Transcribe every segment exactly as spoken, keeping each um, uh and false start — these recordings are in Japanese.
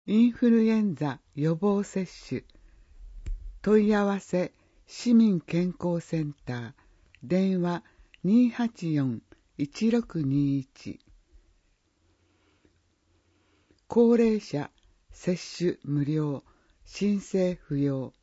インフルエンザ予防接種問い合わせ市民健康センター電話 にーはちよん いちろくにいち 高齢者接種無料申請不要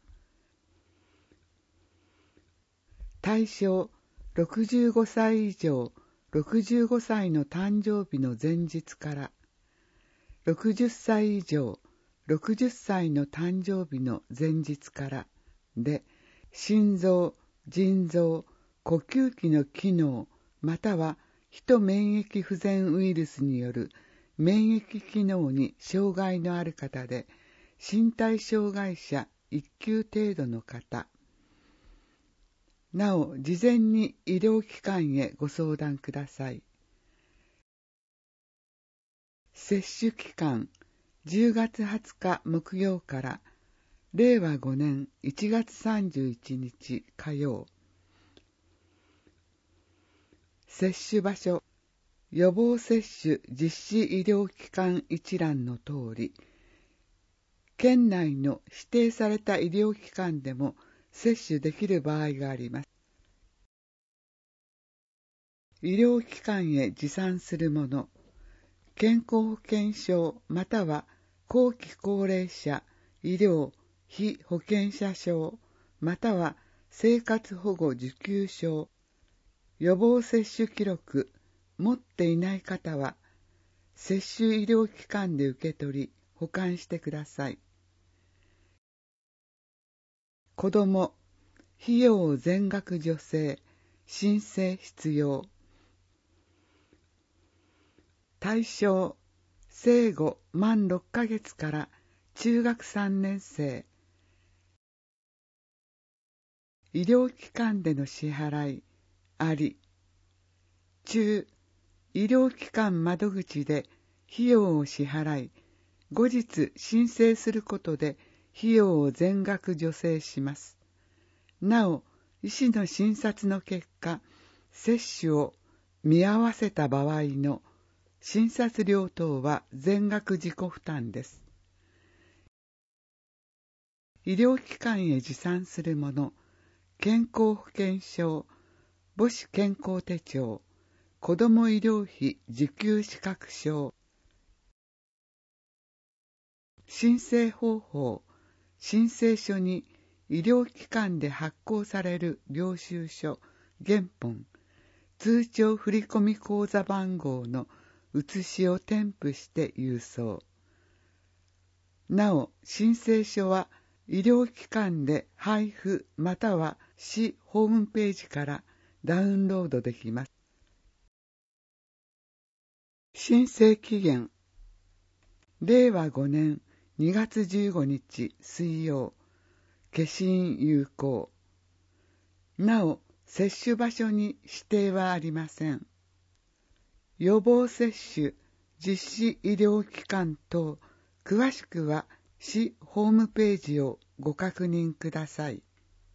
対象ろくじゅうごさい以上ろくじゅうごさいの誕生日の前日からろくじゅっさい以上ろくじゅっさいの誕生日の前日からで心臓、腎臓、呼吸器の機能またはヒト免疫不全ウイルスによる免疫機能に障害のある方で身体障害者いっ級程度の方なお事前に医療機関へご相談ください。接種期間じゅうがつはつか木曜かられいわごねんいちがつさんじゅういちにち火曜接種場所予防接種実施医療機関一覧の通り県内の指定された医療機関でも接種できる場合があります。医療機関へ持参するもの健康保険証または後期高齢者医療被保険者証または生活保護受給証予防接種記録持っていない方は接種医療機関で受け取り保管してください。子ども費用全額助成申請必要対象生後満ろっかげつから中学さんねん生医療機関での支払いあり中医療機関窓口で費用を支払い後日申請することで費用を全額助成します。なお医師の診察の結果接種を見合わせた場合の診察料等は全額自己負担です。医療機関へ持参するもの健康保険証母子健康手帳子ども医療費受給資格証申請方法申請書に医療機関で発行される領収書原本通帳振込口座番号の写しを添付して郵送なお申請書は医療機関で配布または市ホームページからダウンロードできます。申請期限れいわごねんにがつじゅうごにち水曜消印有効なお接種場所に指定はありません。予防接種実施医療機関等詳しくは市ホームページをご確認ください。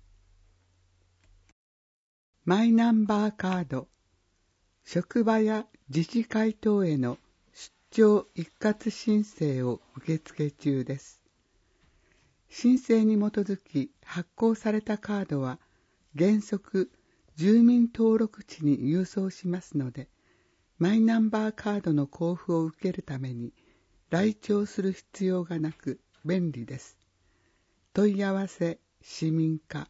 マイナンバーカード職場や自治会等への出張一括申請を受付中です。申請に基づき発行されたカードは原則住民登録地に郵送しますのでマイナンバーカードの交付を受けるために来庁する必要がなく便利です。問い合わせ市民課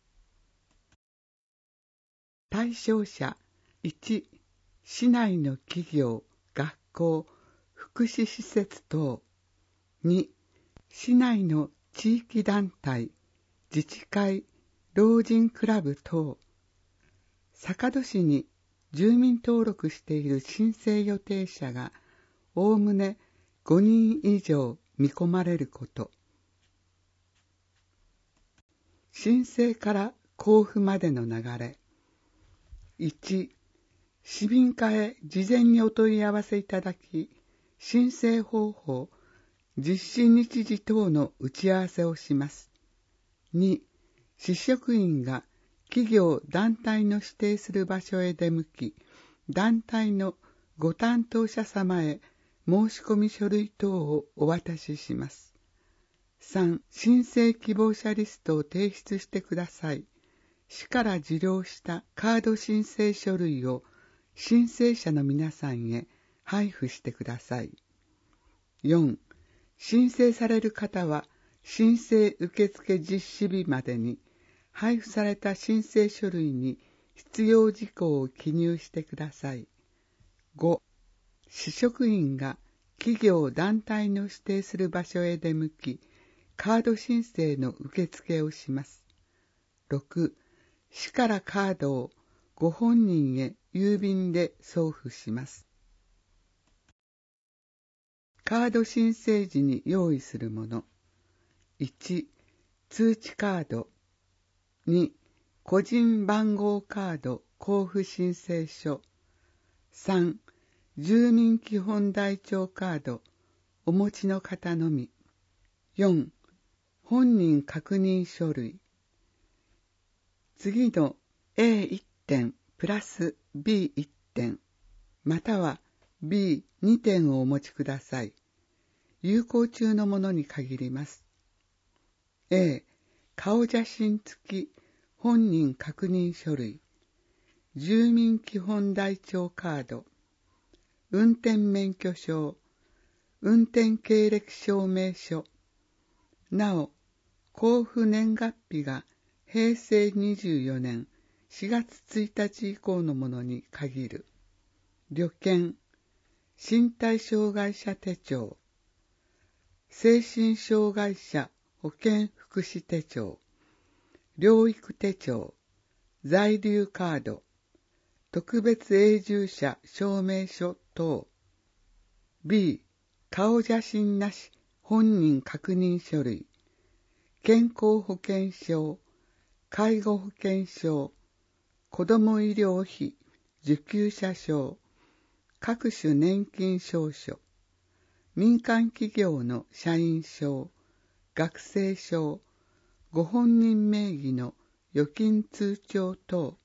対象者いち市内の企業、学校、福祉施設等に市内の地域団体、自治会、老人クラブ等坂戸市に住民登録している申請予定者がおおむねごにん以上見込まれること申請から交付までの流れいち市民課へ事前にお問い合わせいただき申請方法実施日時等の打ち合わせをします。に市職員が企業団体の指定する場所へ出向き団体のご担当者様へ申し込み書類等をお渡しします。さん. 申請希望者リストを提出してください。市から受領したカード申請書類を申請者の皆さんへ配布してください。よん. 申請される方は申請受付実施日までに配布された申請書類に必要事項を記入してください。ご. 市職員が企業団体の指定する場所へ出向き、カード申請の受付をします。ろく. 市からカードをご本人へ郵便で送付します。カード申請時に用意するもの。いち. 通知カード。に. 個人番号カード交付申請書。さん. 住民基本台帳カードお持ちの方のみ。よん. 本人確認書類。次の エーいち 点プラス ビーいち 点または ビーに 点をお持ちください。有効中のものに限ります。A. 顔写真付き本人確認書類、住民基本台帳カード、運転免許証、運転経歴証明書。なお、交付年月日がへいせいにじゅうよねんしがつついたち以降のものに限る。旅券、身体障害者手帳、精神障害者保健福祉手帳、療育手帳、在留カード、特別永住者証明書等。B. 顔写真なし本人確認書類、健康保険証、介護保険証、子ども医療費受給者証、各種年金証書、民間企業の社員証、学生証、ご本人名義の預金通帳等。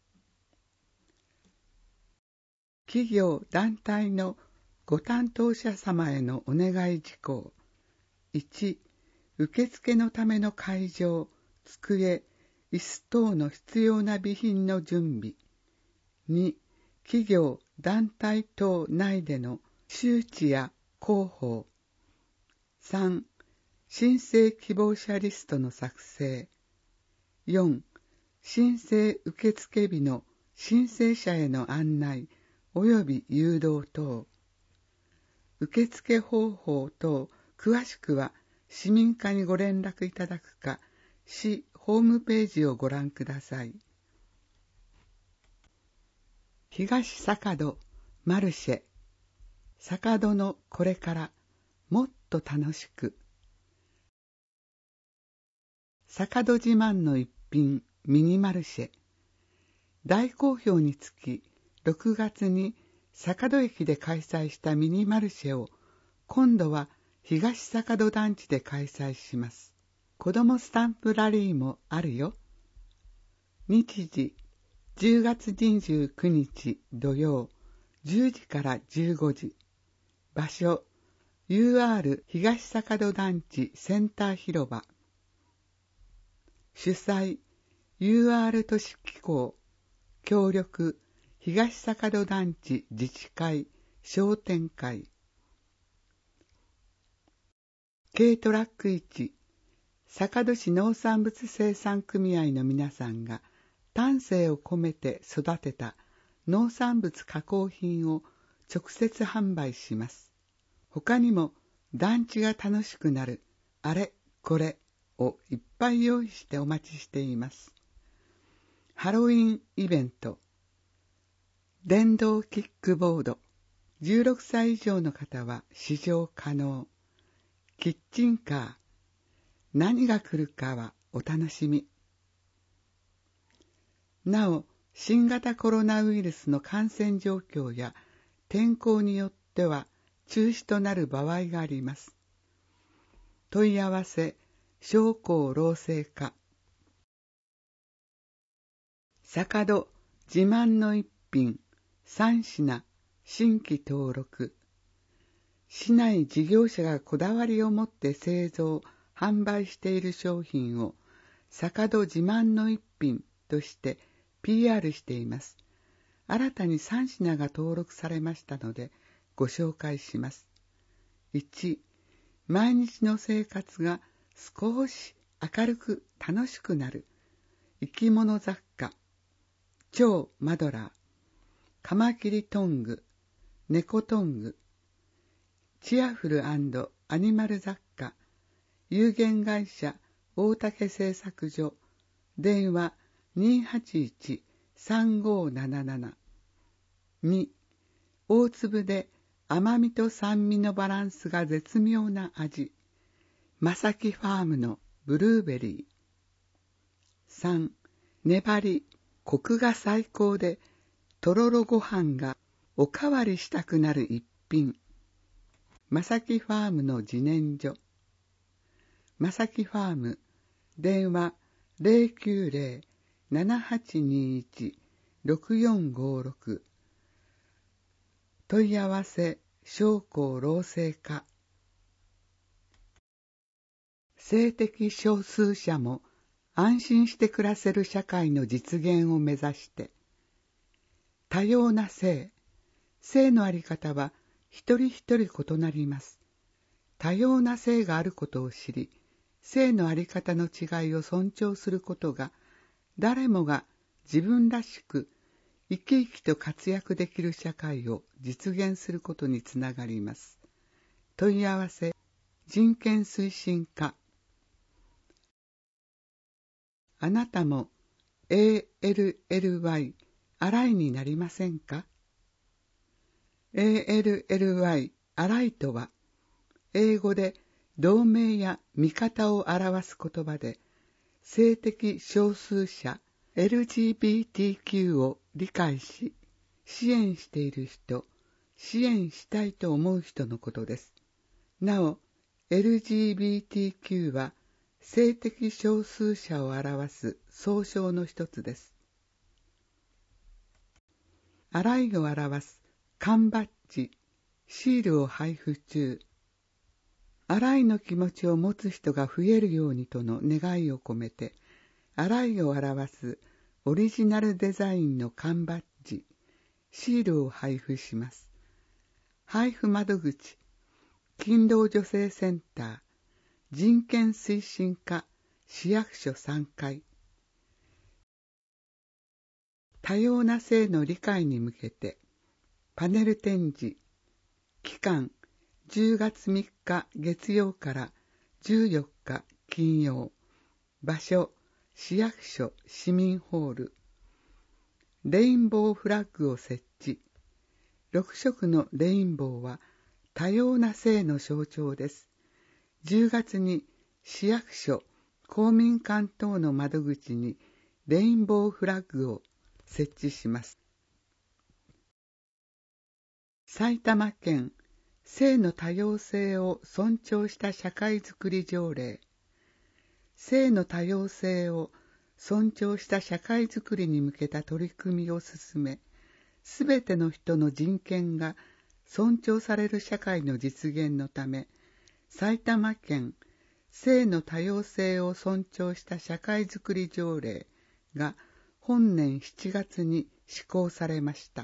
企業団体のご担当者様へのお願い事項。いち. 受付のための会場、机、椅子等の必要な備品の準備。に. 企業団体等内での周知や広報。さん. 申請希望者リストの作成。よん. 申請受付日の申請者への案内及び誘導等。受付方法等詳しくは市民課にご連絡いただくか、市ホームページをご覧ください。東坂戸マルシェ、坂戸のこれからもっと楽しく。坂戸自慢の一品ミニマルシェ。大好評につき、ろくがつに坂戸駅で開催したミニマルシェを今度は東坂戸団地で開催します。子どもスタンプラリーもあるよ。日時じゅうがつにじゅうくにち土曜じゅうじからじゅうごじ。場所 ユーアール 東坂戸団地センター広場。主催 ユーアール 都市機構。協力東坂戸団地自治会商店会。軽トラックいち、坂戸市農産物生産組合の皆さんが丹精を込めて育てた農産物加工品を直接販売します。他にも団地が楽しくなるあれこれをいっぱい用意してお待ちしています。ハロウィンイベント、電動キックボード、じゅうろくさい以上の方は試乗可能。キッチンカー、何が来るかはお楽しみ。なお、新型コロナウイルスの感染状況や天候によっては中止となる場合があります。問い合わせ、商工労政課。坂戸自慢の一品さん品新規登録。 市内事業者がこだわりを持って製造、販売している商品を坂戸自慢の一品として ピーアール しています。新たにさん品が登録されましたのでご紹介します。いち、毎日の生活が少し明るく楽しくなる生き物雑貨、超マドラー、カマキリトング、猫トング、チアフル&アニマル雑貨、有限会社大竹製作所、電話 にーはちいち さんごーなななな。に、大粒で甘みと酸味のバランスが絶妙な味、まさきファームのブルーベリー。さん、粘り、コクが最高で、とろろご飯がおかわりしたくなる一品。まさきファームの自然薯。まさきファーム、電話 ゼロきゅうゼロ ななはちにいち ろくよんごろく。問い合わせ、商工労政課。性的少数者も安心して暮らせる社会の実現を目指して、多様な性、性のあり方は一人一人異なります。多様な性があることを知り、性のあり方の違いを尊重することが、誰もが自分らしく生き生きと活躍できる社会を実現することにつながります。問い合わせ、人権推進課。あなたも エーエルエルワイ アライになりませんか？ エーエルエルワイ アライとは、英語で同盟や味方を表す言葉で、性的少数者 エルジービーティーキュー を理解し、支援している人、支援したいと思う人のことです。なお、エルジービーティーキュー は性的少数者を表す総称の一つです。アライを表す缶バッジ、シールを配布中。アライの気持ちを持つ人が増えるようにとの願いを込めて、アライを表すオリジナルデザインの缶バッジ、シールを配布します。配布窓口、勤労女性センター、人権推進課、市役所さんがい。多様な性の理解に向けて、パネル展示、期間じゅうがつみっか月曜からじゅうよっか金曜、場所、市役所市民ホール。レインボーフラッグを設置。ろく色のレインボーは多様な性の象徴です。じゅうがつに市役所、公民館等の窓口にレインボーフラッグを設置します。埼玉県性の多様性を尊重した社会づくり条例。性の多様性を尊重した社会づくりに向けた取り組みを進め、すべての人の人権が尊重される社会の実現のため、埼玉県性の多様性を尊重した社会づくり条例が本年しちがつに施行されました。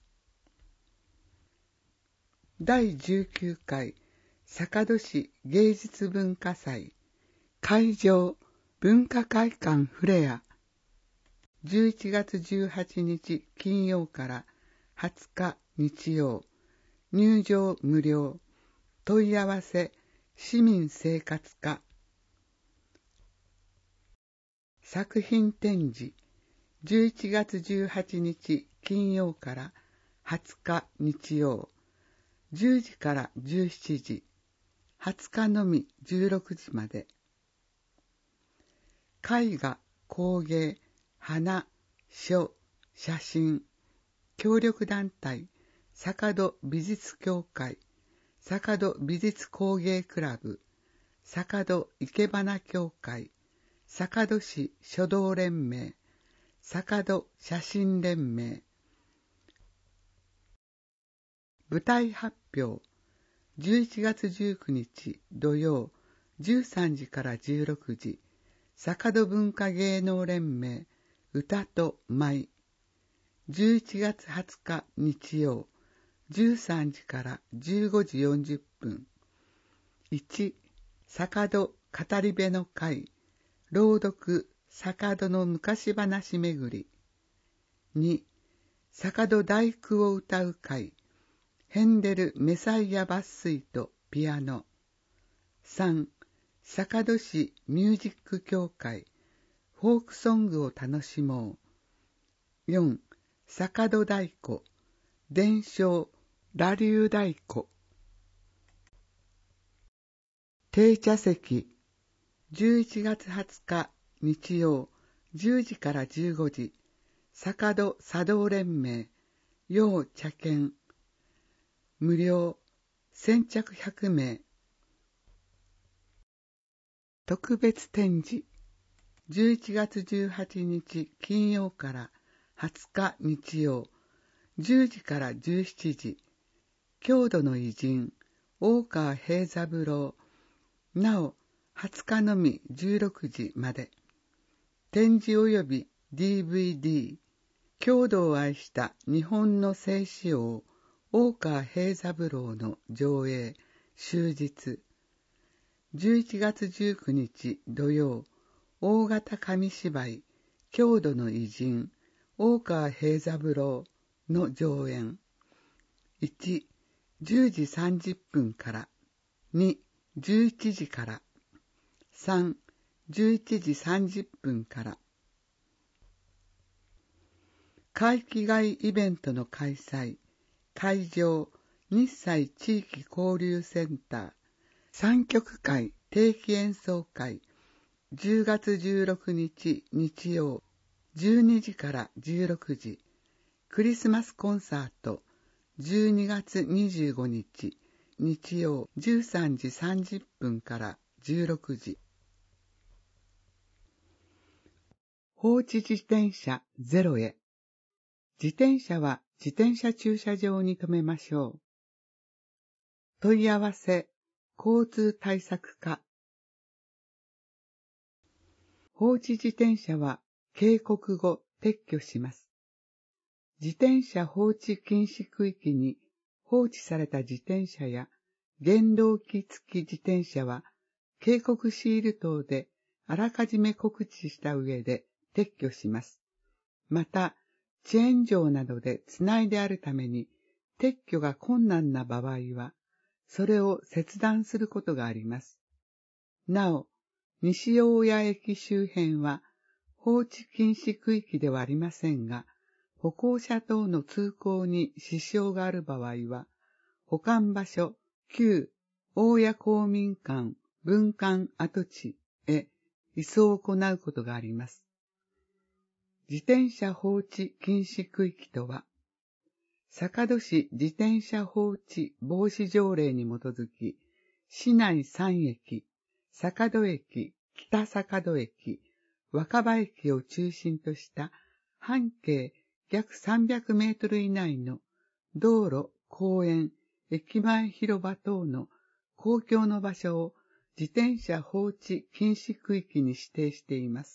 だいじゅうきゅうかい坂戸市芸術文化祭会場文化会館フレアじゅういちがつじゅうはちにち金曜からはつか日曜、入場無料、問い合わせ市民生活課。作品展示じゅういちがつじゅうはちにち金曜からはつか日曜、じゅうじからじゅうしちじ、はつかのみじゅうろくじまで。絵画、工芸、花、書、写真、協力団体、坂戸美術協会、坂戸美術工芸クラブ、坂戸生け花協会、坂戸市書道連盟、坂戸写真連盟。舞台発表じゅういちがつじゅうくにち土曜じゅうさんじからじゅうろくじ、坂戸文化芸能連盟歌と舞。じゅういちがつはつか日曜じゅうさんじからじゅうごじよんじゅっぷん。いち. 坂戸語り部の会朗読坂戸の昔話めぐり。に. 坂戸第九を歌う会ヘンデルメサイア抜粋とピアノ。さん. 坂戸市ミュージック協会フォークソングを楽しもう。よん. 坂戸太鼓伝承羅流太鼓。定茶席じゅういちがつはつか日曜じゅうじからじゅうごじ、坂戸茶道連盟要茶券無料先着ひゃくめい。特別展示じゅういちがつじゅうはちにち金曜からはつか日曜じゅうじからじゅうしちじ、郷土の偉人大川平三郎。なおはつかのみじゅうろくじまで。展示及び ディーブイディー 郷土を愛した日本の聖詩王大川平三郎の上映終日。じゅういちがつじゅうくにち土曜大型紙芝居郷土の偉人大川平三郎の上演。いち. じゅうじさんじゅっぷんから。に. じゅういちじから。さん. じゅういちじさんじゅっぷんから。会期外イベントの開催。会場日西地域交流センター三曲会定期演奏会じゅうがつじゅうろくにち日曜じゅうにじからじゅうろくじ。クリスマスコンサートじゅうにがつにじゅうごにち日曜じゅうさんじさんじゅっぷんからじゅうろくじ。放置自転車ゼロへ。自転車は自転車駐車場に停めましょう。問い合わせ交通対策課。放置自転車は警告後撤去します。自転車放置禁止区域に放置された自転車や原動機付き自転車は警告シール等であらかじめ告知した上で撤去します。また、チェーン状などでつないであるために撤去が困難な場合は、それを切断することがあります。なお、西大谷駅周辺は放置禁止区域ではありませんが、歩行者等の通行に支障がある場合は、保管場所旧大谷公民館分館跡地へ移送を行うことがあります。自転車放置禁止区域とは、坂戸市自転車放置防止条例に基づき、市内さんえき、坂戸駅、北坂戸駅、若葉駅を中心とした半径約さんびゃくメートル以内の道路、公園、駅前広場等の公共の場所を自転車放置禁止区域に指定しています。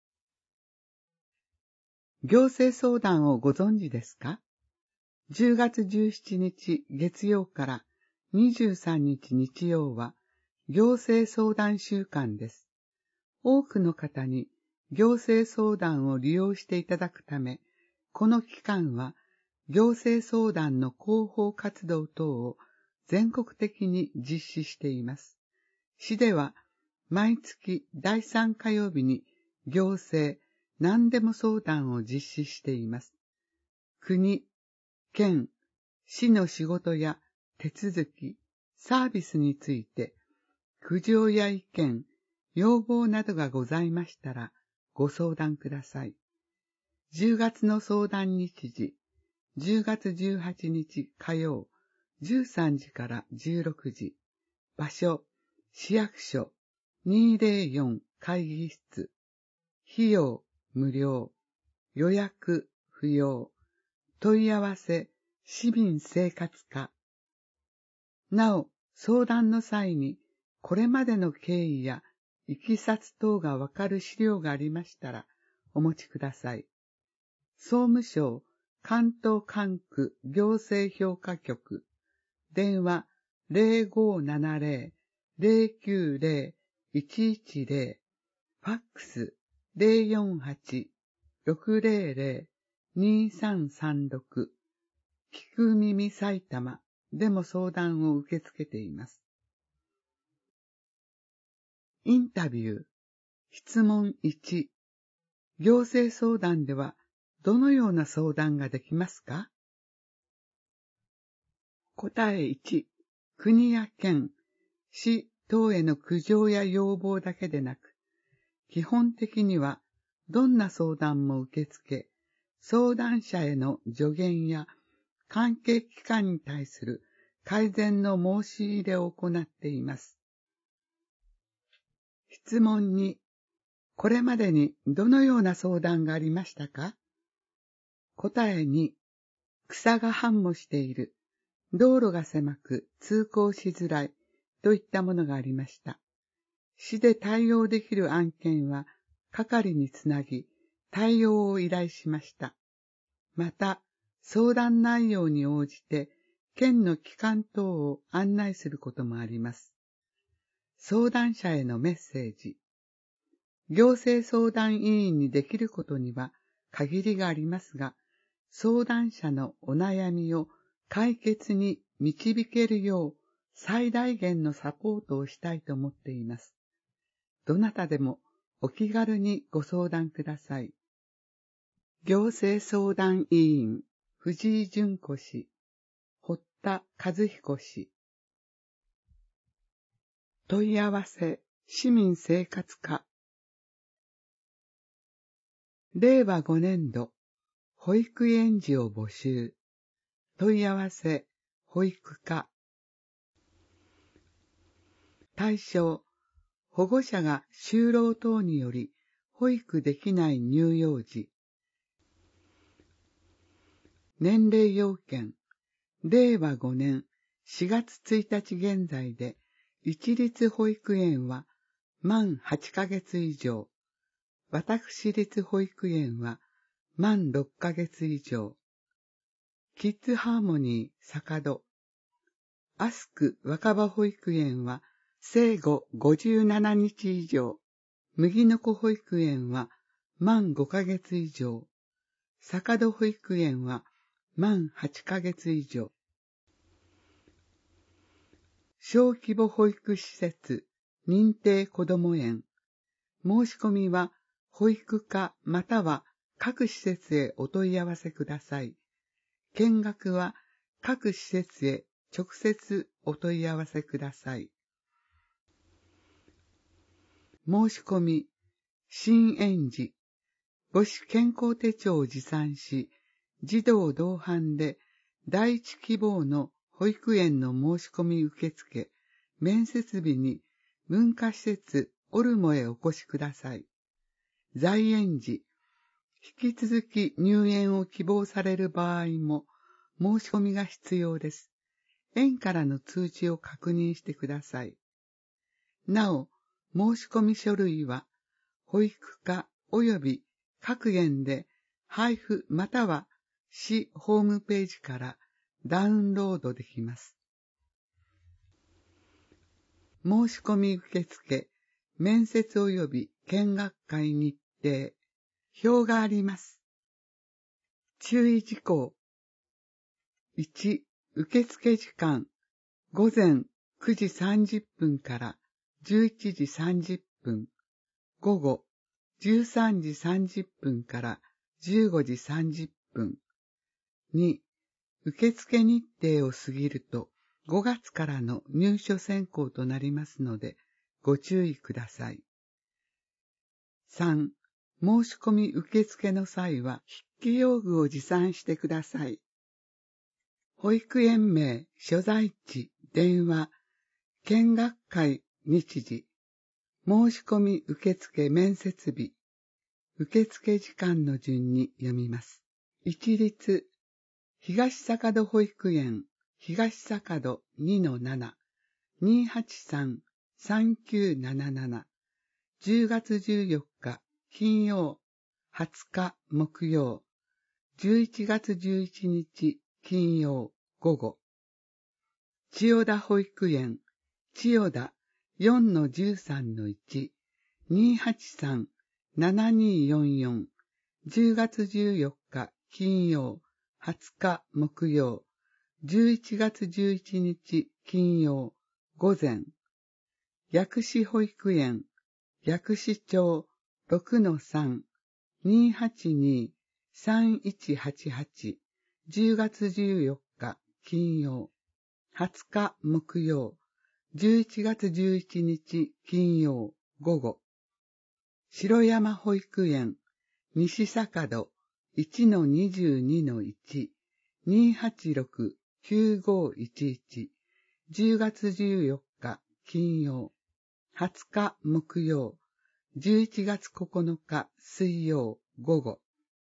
行政相談をご存知ですか？じゅうがつじゅうしちにち月曜からにじゅうさんにち日曜は行政相談週間です。多くの方に行政相談を利用していただくため、この期間は行政相談の広報活動等を全国的に実施しています。市では毎月だいさんかようびに行政何でも相談を実施しています。国、県、市の仕事や手続き、サービスについて苦情や意見、要望などがございましたらご相談ください。じゅうがつの相談日時、じゅうがつじゅうはちにち火曜、じゅうさんじからじゅうろくじ。場所、市役所にひゃくよん会議室。費用、無料。予約、不要。問い合わせ、市民生活課。 なお、相談の際に、これまでの経緯やいきさつ等がわかる資料がありましたら、お持ちください。総務省関東管区行政評価局、電話 ゼロごーななゼロ ゼロきゅうゼロ いちいちゼロ、ファックス ゼロよんはち ろくゼロゼロ にさんさんろく、聞く耳埼玉でも相談を受け付けています。インタビュー、質問いち、行政相談ではどのような相談ができますか？答えいち、国や県、市等への苦情や要望だけでなく、基本的にはどんな相談も受け付け、相談者への助言や関係機関に対する改善の申し入れを行っています。質問に、これまでにどのような相談がありましたか？答えに、草が繁茂している、道路が狭く通行しづらいといったものがありました。市で対応できる案件は係につなぎ対応を依頼しました。また、相談内容に応じて県の機関等を案内することもあります。相談者へのメッセージ。行政相談委員にできることには限りがありますが、相談者のお悩みを解決に導けるよう最大限のサポートをしたいと思っています。どなたでもお気軽にご相談ください。行政相談委員、藤井純子氏、堀田和彦氏。問い合わせ、市民生活課。れいわごねんど、保育園児を募集。問い合わせ、保育課。対象、保護者が就労等により保育できない乳幼児。年齢要件、れいわごねんしがつついたち現在で、一律保育園は満はちかげつ以上、私立保育園は満ろっかげつ以上、キッズハーモニー坂戸、アスク若葉保育園は生後ごじゅうななにち以上、麦の子保育園は満ごかげつ以上、坂戸保育園は満はちかげつ以上。小規模保育施設、認定こども園。申し込みは保育課または各施設へお問い合わせください。見学は各施設へ直接お問い合わせください。申し込み、新園児、母子健康手帳を持参し、児童同伴で第一希望の保育園の申し込み受付、面接日に文化施設オルモへお越しください。在園児、引き続き入園を希望される場合も申し込みが必要です。園からの通知を確認してください。なお、申し込み書類は保育課及び各園で配布または市ホームページからダウンロードできます。申し込み受付、面接及び見学会日程、表があります。注意事項。いち、受付時間、ごぜんくじさんじゅっぷんからじゅういちじさんじゅっぷん、午後じゅうさんじさんじゅっぷんからじゅうごじさんじゅっぷん。に、受付日程を過ぎるとごがつからの入所選考となりますのでご注意ください。さん、申し込み受付の際は筆記用具を持参してください。保育園名、所在地、電話、見学会、日時、申し込み受付面接日、受付時間の順に読みます。一律、東坂戸保育園、 東坂戸 にのなな、にーはちさん、さんきゅうなななな、じゅうがつじゅうよっか金曜、はつか木曜、じゅういちがつじゅういちにち金曜午後。千代田保育園、千代田 よんのじゅうさんのいち、にーはちさん、ななにーよんよん、じゅうがつじゅうよっか金曜、はつか木曜、じゅういちがつじゅういちにち金曜午前。薬師保育園、薬師町 ろくのさん、にーはちにーさんいちはちはち、じゅうがつじゅうよっか金曜、はつか木曜、じゅういちがつじゅういちにち金曜午後。城山保育園、西坂戸 いちのにじゅうにのいち、にーはちろく きゅうごいちいち、じゅうがつじゅうよっか金曜、はつか木曜、じゅういちがつここのか水曜午後。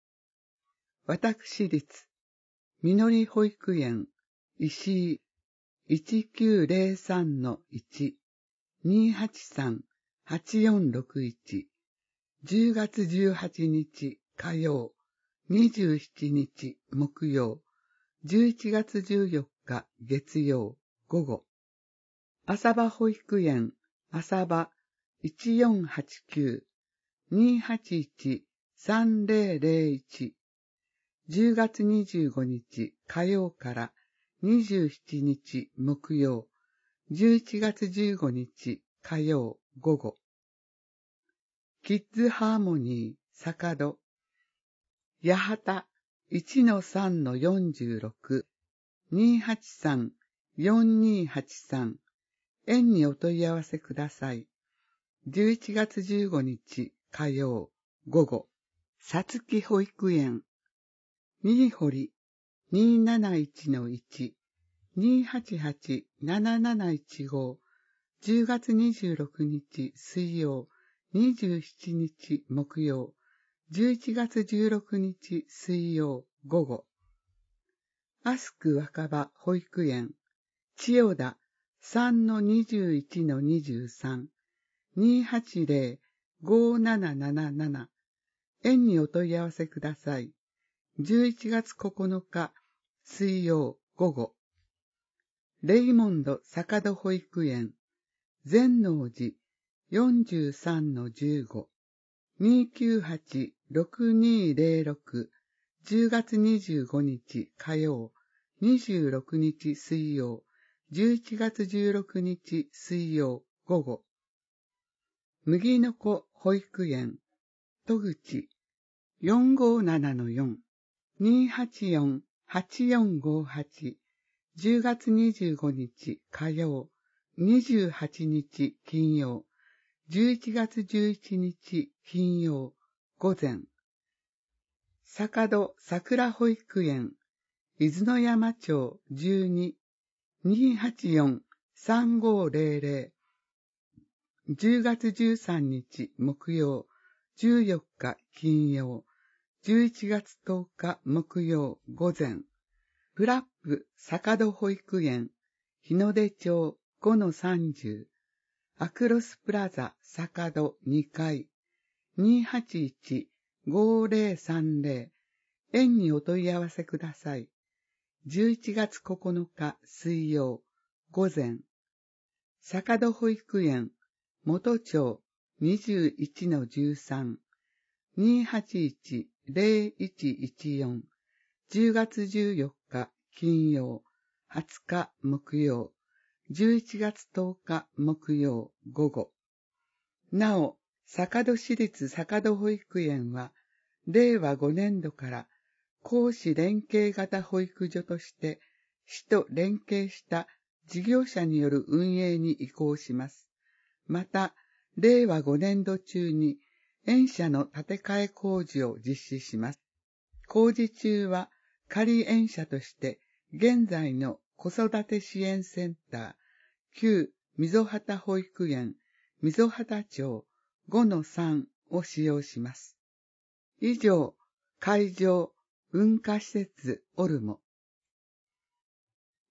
私立みのり保育園石井 いちきゅうぜろさんのいち、にーはちさん、はちよんろくいち、じゅうがつじゅうはちにち火曜、にじゅうしちにち木曜、じゅういちがつじゅうよっか月曜午後。浅場保育園浅場 いちよんはちきゅう、にーはちいちさんぜろぜろいち、じゅうがつにじゅうごにち火曜からにじゅうしちにち木曜、じゅういちがつじゅうごにち火曜午後。キッズハーモニー坂戸八幡 いちのさんのよんじゅうろく、にーはちさん、よんにーはちさん、園にお問い合わせください。じゅういちがつじゅうごにち火曜午後。さつき保育園新堀 にーなないちのいち、にーはちはちなななないちご、じゅうがつにじゅうろくにち水曜、にじゅうしちにち木曜、じゅういちがつじゅうろくにち水曜午後。アスク若葉保育園千代田 さんのにじゅういちのにじゅうさん、にーはちぜろ ごーなななななな、園にお問い合わせください。じゅういちがつここのか水曜午後。レイモンド坂戸保育園善能寺 よんじゅうさんのじゅうご、にーきゅうはちろくにーぜろろく、じゅうがつにじゅうごにち火曜、にじゅうろくにち水曜、じゅういちがつじゅうろくにち水曜午後。麦の子保育園戸口 よんごーななのよん、にーはちよん はちよんごはち、じゅうがつにじゅうごにち火曜、にじゅうはちにち金曜、じゅういちがつじゅういちにち金曜午前。坂戸桜保育園伊豆の山町じゅうに、にーはちよん さんごーぜろぜろ、じゅうがつじゅうさんにち木曜、じゅうよっか金曜、じゅういちがつとおか木曜午前。フラップ坂戸保育園日の出町 ごのさんじゅう、アクロスプラザ坂戸にかい にーはちいち ごーぜろさんぜろ、園にお問い合わせください。じゅういちがつここのか水曜午前。坂戸保育園元町 にじゅういちのじゅうさん、にーはちいち ぜろいちいちよん、じゅうがつじゅうよっか金曜、はつか木曜、じゅういちがつとおか木曜午後。なお、坂戸市立坂戸保育園は、れいわごねんどから公私連携型保育所として、市と連携した事業者による運営に移行します。また、れいわごねんど中に園舎の建て替え工事を実施します。工事中は仮園舎として現在の子育て支援センター旧溝端保育園溝端町 ごのさん を使用します。以上、会場文化施設オルモ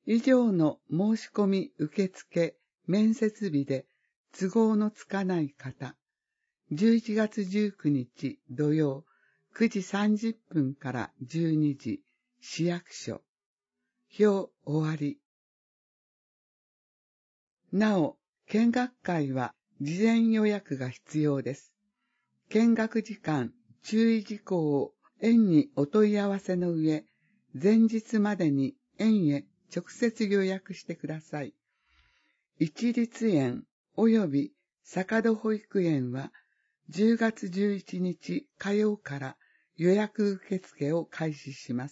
以上の申し込み受付面接日で都合のつかない方、じゅういちがつじゅうくにち土曜くじさんじゅっぷんからじゅうにじ、市役所。表終わり。なお、見学会は事前予約が必要です。見学時間、注意事項を園にお問い合わせの上、前日までに園へ直接予約してください。一律園及び坂戸保育園はじゅうがつじゅういちにち火曜から予約受付を開始します。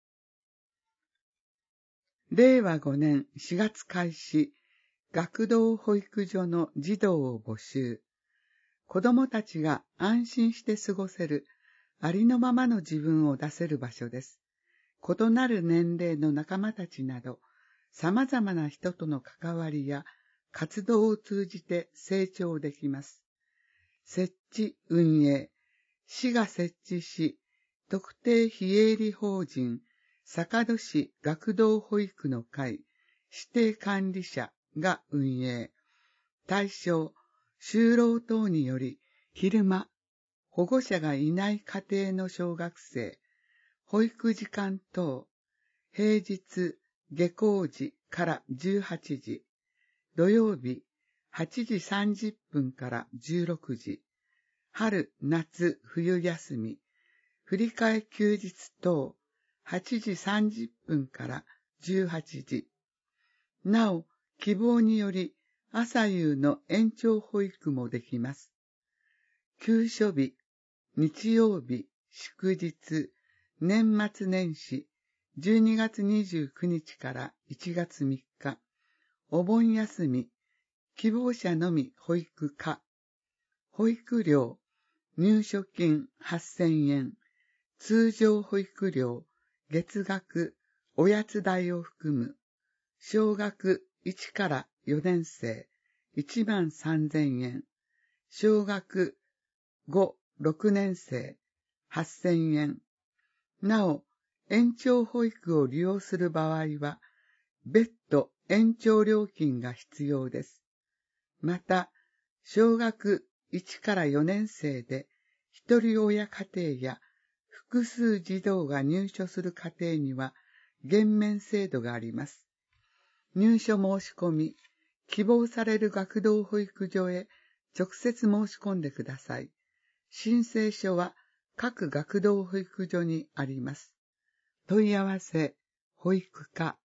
れいわごねんしがつ開始、学童保育所の児童を募集。子どもたちが安心して過ごせるありのままの自分を出せる場所です。異なる年齢の仲間たちなど、様々な人との関わりや活動を通じて成長できます。設置運営、市が設置し、特定非営利法人坂戸市学童保育の会指定管理者が運営。対象、就労等により昼間、保護者がいない家庭の小学生、保育時間等、平日下校時からじゅうはちじ、土曜日はちじさんじゅっぷんからじゅうろくじ、春、夏、冬休み、振り替え休日等、はちじさんじゅっぷんからじゅうはちじ。なお、希望により朝夕の延長保育もできます。休所日、日曜日、祝日、年末年始、じゅうにがつにじゅうくにちからいちがつみっか、お盆休み、希望者のみ保育課、保育料、入所金はっせんえん、通常保育料、月額、おやつ代を含む、小学いちからよねんせいいちまんさんぜんえん、小学ご、ろくねんせいはっせんえん。なお、延長保育を利用する場合は、別途延長料金が必要です。また、小学いちからよねんせいで、一人親家庭や複数児童が入所する家庭には、減免制度があります。入所申し込み、希望される学童保育所へ直接申し込んでください。申請書は各学童保育所にあります。問い合わせ、保育課。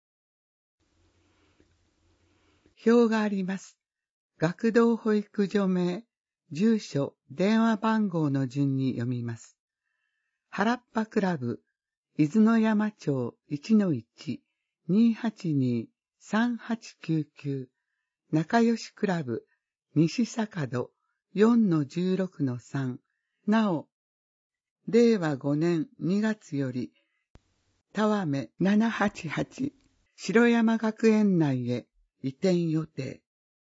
表があります。学童保育所名、住所、電話番号の順に読みます。原っぱクラブ、伊豆の山町 いちのいち、にーはちにー、さんはちきゅうきゅう、仲良しクラブ、西坂戸 よんのじゅうろくのさん、なお、れいわごねんにがつより、田和ななはちはち、城山学園内へ移転予定。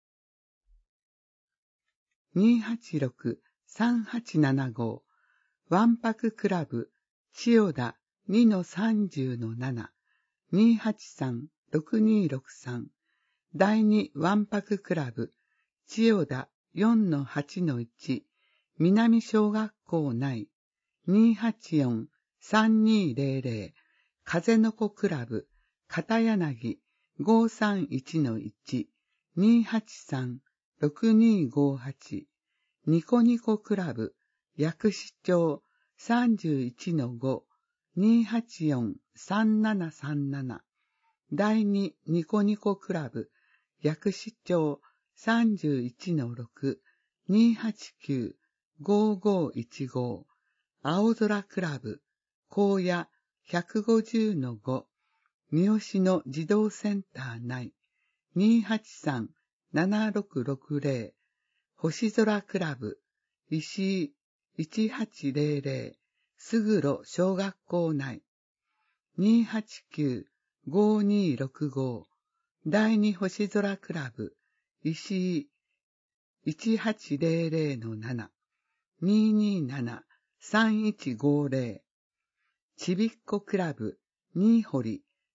にーはちろく、さんはちななご、わんぱくクラブ、千代田 にのさんじゅうのなな、にーはちさん、ろくにーろくさん、だいにわんぱくクラブ、千代田 よんのはちのいち、南小学校内、にーはちよん、さんにーぜろぜろ、風の子クラブ、片柳 ごさんいちのいち、にーはちさん、ろくにーごはち、ニコニコクラブ、薬師町 さんじゅういちのご、にーはちよん、さんななさんなな、だいにニコニコクラブ、薬師町 さんじゅういちのろく、にーはちきゅう、ごごいちご、青空クラブ、荒野 ひゃくごじゅうのご、三好の児童センター内、にーはちさん、ななろくろくぜろ、星空クラブ、石井いちはちぜろぜろ、すぐろ小学校内、にーはちきゅう、ごにーろくご、だいに星空クラブ、石井いちはちぜろぜろのなな、にーにーなな、さんいちごぜろ、ちびっこクラブ、新堀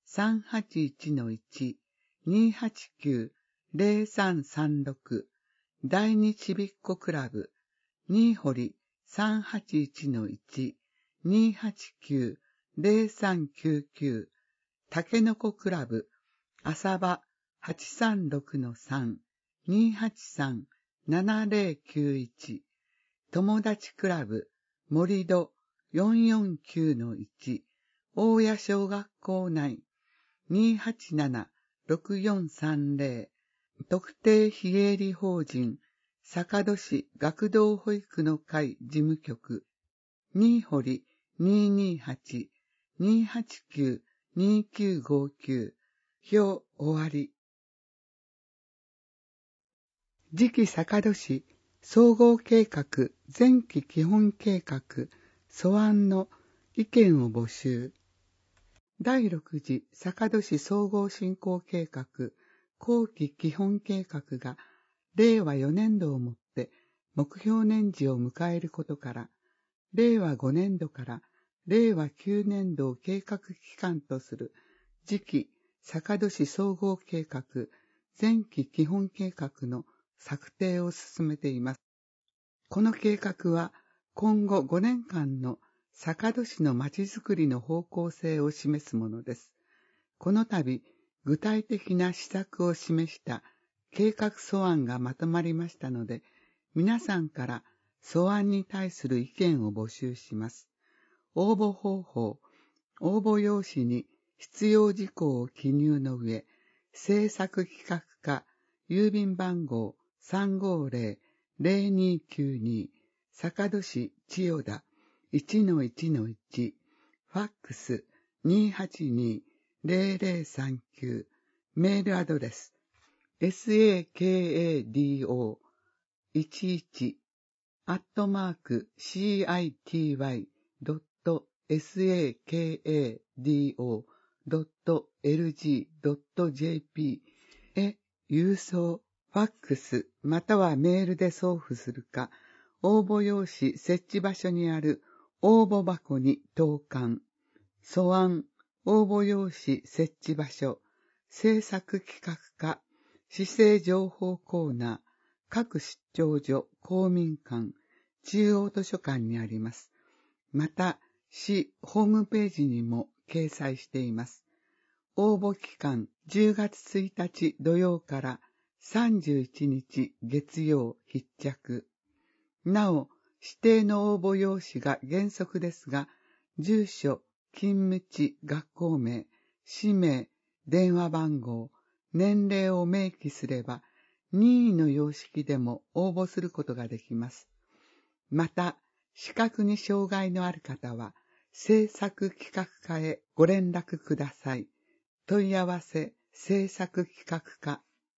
さんはちいちのいち にーはちきゅう ゼロさんさんろく第二ちびっこクラブ新堀 さんはちいちのいち にーはちきゅう ゼロさんきゅうきゅうたけのこクラブ浅場 はちさんろくのさん にーはちさん ななゼロきゅういち友達クラブ森戸 よんよんきゅうのいち 大谷小学校内 にーはちなな ろくよんさんゼロ特定非営利法人坂戸市学童保育の会事務局新堀 にーにーはち にーはちきゅう にーきゅうごきゅう表終わり。次期坂戸市総合計画前期基本計画素案の意見を募集。第ろく次坂戸市総合振興計画後期基本計画がれいわよねんどをもって目標年次を迎えることから、れいわごねんどかられいわきゅうねんどを計画期間とする次期坂戸市総合計画前期基本計画の策定を進めています。この計画は今後ごねんかんの坂戸市のまちづくりの方向性を示すものです。この度、具体的な施策を示した計画素案がまとまりましたので、皆さんから素案に対する意見を募集します。応募方法、応募用紙に必要事項を記入の上、制作企画課、郵便番号 さんごーぜろ ぜろにーきゅうに 坂戸市千代田 いちのいちのいち ファックス にーはちに ぜろぜろさんきゅう メールアドレス サカド いちいち アットマーク シーアイティーワイ ドット サカド ドット エルジー ドット ジェーピー へ郵送、ファックスまたはメールで送付するか、応募用紙設置場所にある応募箱に投函。素案、応募用紙設置場所、制作企画課、市政情報コーナー、各出張所、公民館、中央図書館にあります。また、市ホームページにも掲載しています。応募期間じゅうがつついたち土曜からさんじゅういちにち月曜必着。なお、指定の応募用紙が原則ですが、住所、勤務地、学校名、氏名、電話番号、年齢を明記すれば、任意の様式でも応募することができます。また、視覚に障害のある方は、制作企画課へご連絡ください。問い合わせ、制作企画課。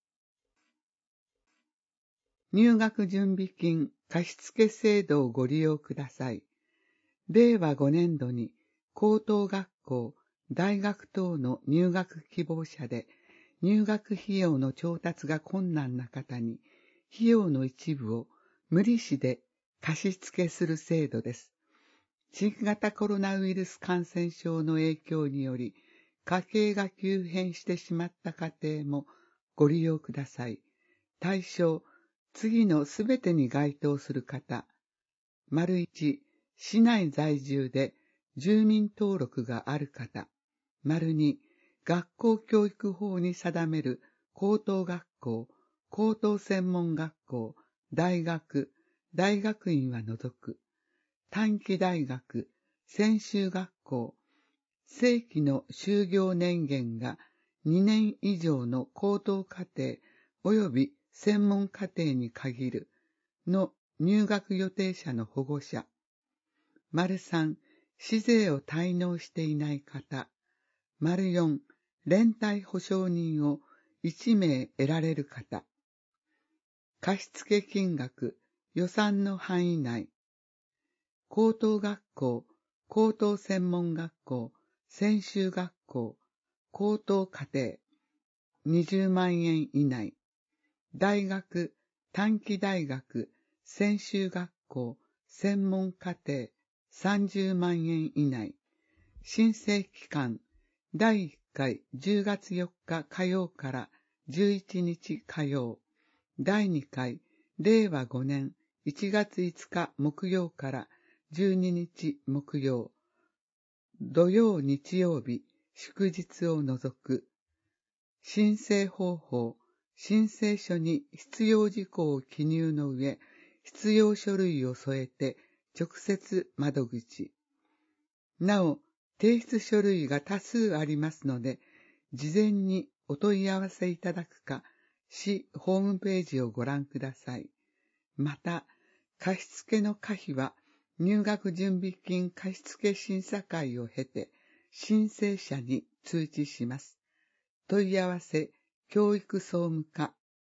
入学準備金貸付制度をご利用ください。れいわごねんどに高等学校、大学等の入学希望者で入学費用の調達が困難な方に費用の一部を無利子で貸付する制度です。新型コロナウイルス感染症の影響により家計が急変してしまった家庭もご利用ください。対象、次のすべてに該当する方。丸一、市内在住で住民登録がある方。丸二、学校教育法に定める高等学校、高等専門学校、大学、大学院は除く。短期大学、専修学校、正規の就業年限がにねん以上の高等課程及び専門課程に限るの入学予定者の保護者。丸三、市税を滞納していない方。丸四、連帯保証人をいちめい得られる方。貸付金額、予算の範囲内。高等学校、高等専門学校、専修学校、高等課程、にじゅうまんえん以内。大学、短期大学、専修学校、専門課程、さんじゅうまんえん以内。申請期間、だいいっかいじゅうがつよっか火曜からじゅういちにち火曜、だいにかいれいわごねんいちがついつか木曜からじゅうににち木曜、土曜日曜日祝日を除く。申請方法、申請書に必要事項を記入の上、必要書類を添えて直接窓口。なお、提出書類が多数ありますので、事前にお問い合わせいただくか、市ホームページをご覧ください。また、貸付の可否は、入学準備金貸付審査会を経て、申請者に通知します。問い合わせ、教育総務課。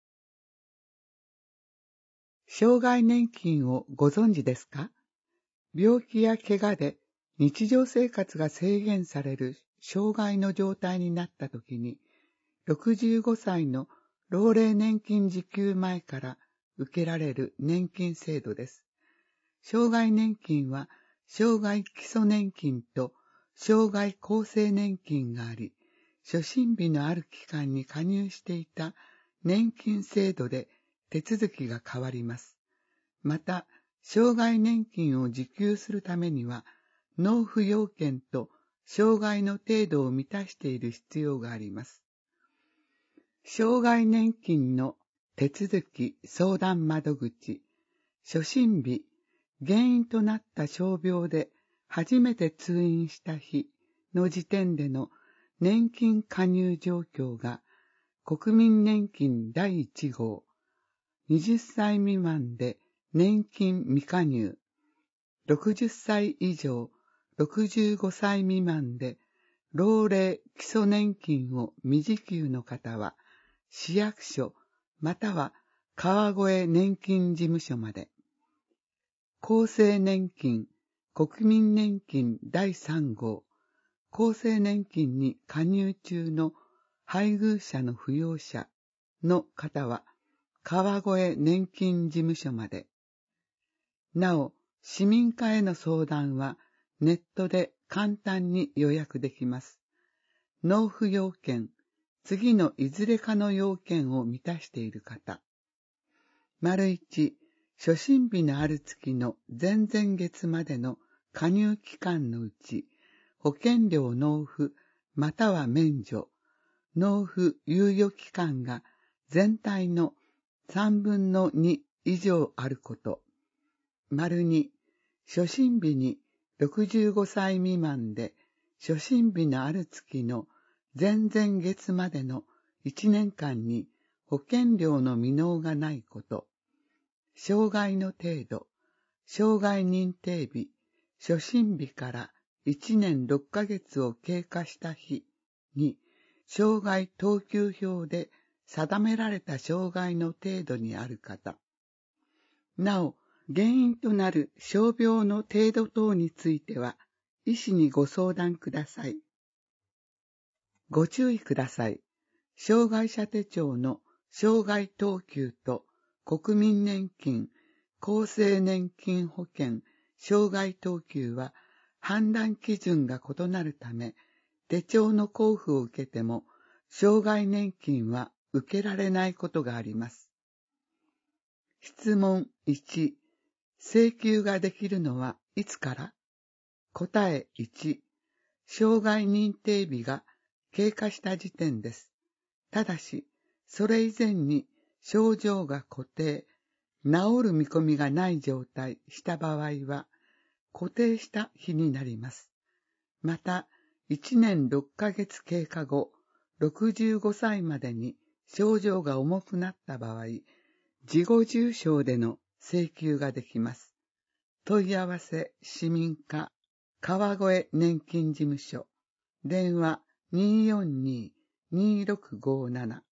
障害年金をご存知ですか？病気や怪我で日常生活が制限される障害の状態になったときに、ろくじゅうごさいの老齢年金受給前から受けられる年金制度です。障害年金は、障害基礎年金と障害厚生年金があり、初診日のある期間に加入していた年金制度で手続きが変わります。また、障害年金を受給するためには、納付要件と障害の程度を満たしている必要があります。障害年金の手続き相談窓口、初診日、原因となった傷病で初めて通院した日の時点での年金加入状況が国民年金だいいち号、はたち未満で年金未加入、ろくじゅっさい以上、ろくじゅうごさい未満で老齢基礎年金を未受給の方は、市役所または川越年金事務所まで。厚生年金、国民年金だいさん号、厚生年金に加入中の配偶者の扶養者の方は、川越年金事務所まで。なお、市民課への相談はネットで簡単に予約できます。納付要件、次のいずれかの要件を満たしている方。丸一、初診日のある月の前々月までの加入期間のうち、保険料納付または免除、納付猶予期間が全体のさんぶんのに以上あること。丸に、初診日にろくじゅうごさい未満で初診日のある月の前々月までのいちねんかんに保険料の未納がないこと。障害の程度、障害認定日、初診日からいちねんろっかげつを経過した日に、障害等級表で定められた障害の程度にある方。なお、原因となる傷病の程度等については、医師にご相談ください。ご注意ください。障害者手帳の障害等級と国民年金、厚生年金保険、障害等級は判断基準が異なるため、手帳の交付を受けても、障害年金は受けられないことがあります。質問いち、請求ができるのはいつから？答えいち、障害認定日が経過した時点です。ただし、それ以前に症状が固定、治る見込みがない状態した場合は、固定した日になります。また、いちねんろっかげつ経過後、ろくじゅうごさいまでに症状が重くなった場合、事後重症での請求ができます。問い合わせ市民課川越年金事務所電話 にーよんにーにーろくごーなな。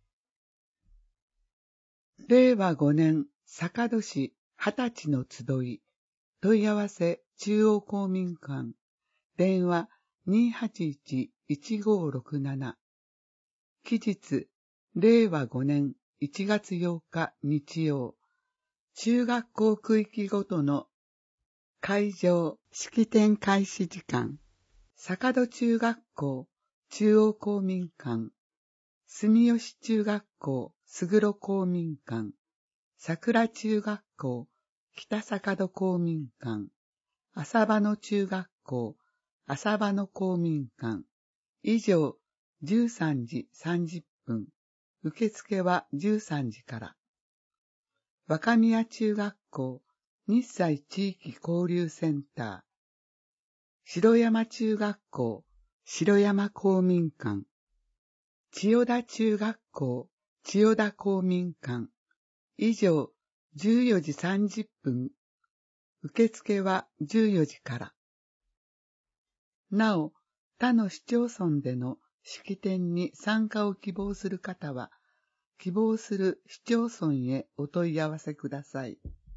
れいわごねん坂戸市はたちの集い問い合わせ中央公民館電話 にーはちいちいちごーろくなな。期日れいわごねんいちがつようか日曜。中学校区域ごとの会場式典開始時間。坂戸中学校中央公民館、住吉中学校、菅呂公民館、桜中学校、北坂戸公民館、浅場野中学校、浅場野公民館。以上、じゅうさんじさんじゅっぷん。受付はじゅうさんじから。若宮中学校、日西地域交流センター。城山中学校、城山公民館。千代田中学校、千代田公民館。以上、じゅうよじさんじゅっぷん。受付はじゅうよじから。なお、他の市町村での式典に参加を希望する方は、希望する市町村へお問い合わせください。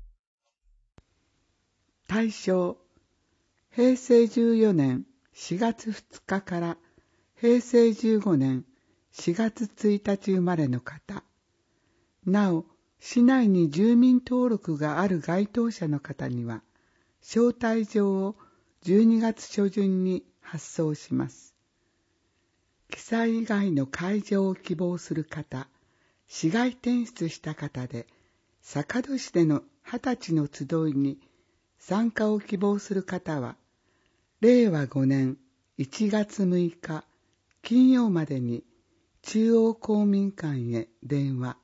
対象、へいせいじゅうよねんしがつふつかからへいせいじゅうごねんしがつついたち生まれの方。なお、市内に住民登録がある該当者の方には、招待状をじゅうにがつしょじゅんに発送します。記載以外の会場を希望する方、市外転出した方で、坂戸市でのはたちの集いに参加を希望する方は、れいわごねんいちがつむいか金曜までに中央公民館へ電話。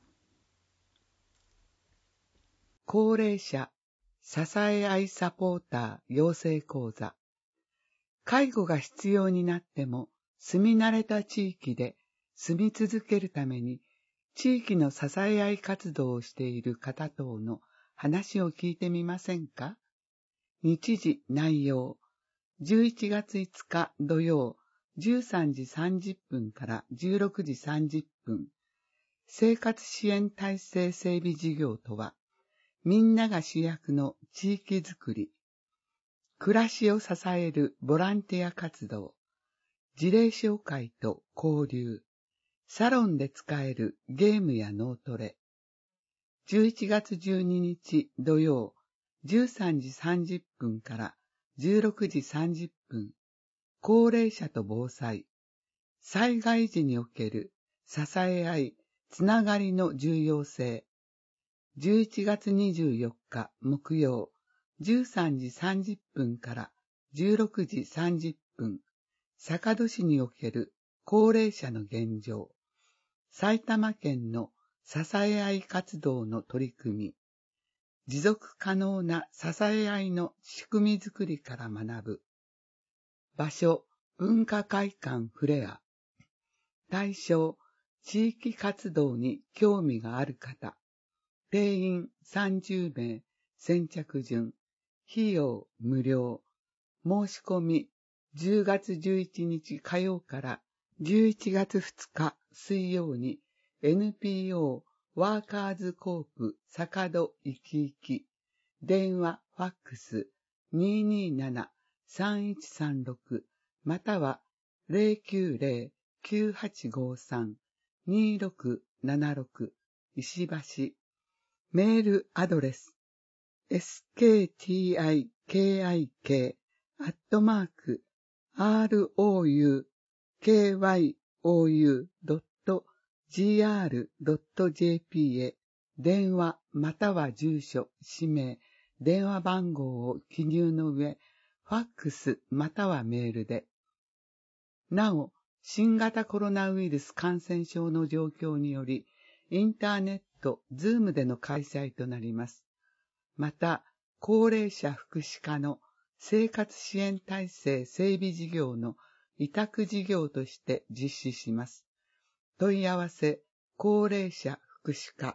高齢者支え合いサポーター養成講座。介護が必要になっても住み慣れた地域で住み続けるために地域の支え合い活動をしている方等の話を聞いてみませんか？日時内容、じゅういちがついつか土曜じゅうさんじさんじゅっぷんからじゅうろくじさんじゅっぷん。生活支援体制整備事業とは、みんなが主役の地域づくり、暮らしを支えるボランティア活動、事例紹介と交流、サロンで使えるゲームや脳トレ。じゅういちがつじゅうににち土曜じゅうさんじさんじゅっぷんからじゅうろくじさんじゅっぷん。高齢者と防災、災害時における支え合い、つながりの重要性。じゅういちがつにじゅうよっか木曜じゅうさんじさんじゅっぷんからじゅうろくじさんじゅっぷん。坂戸市における高齢者の現状。埼玉県の支え合い活動の取り組み。持続可能な支え合いの仕組みづくりから学ぶ。場所、文化会館フレア。対象、地域活動に興味がある方。定員さんじゅうめい、先着順。費用無料。申し込みじゅうがつじゅういちにち火曜からじゅういちがつふつか水曜に エヌピーオー ワーカーズコープ坂戸いきいき。電話ファックス にーにーなな さんいちさんろく または ゼロきゅうゼロ きゅうはちごさん にーろくななろく 石橋。メールアドレス エスケーティーアイケーアイケー アットマーク アールオーユーケーワイオーユー ドット ジーアール ドット ジェーピー へ電話または住所、氏名、電話番号を記入の上、ファックスまたはメールで。なお、新型コロナウイルス感染症の状況により、インターネット、ズームでの開催となります。また、高齢者福祉課の生活支援体制整備事業の委託事業として実施します。問い合わせ、高齢者福祉課。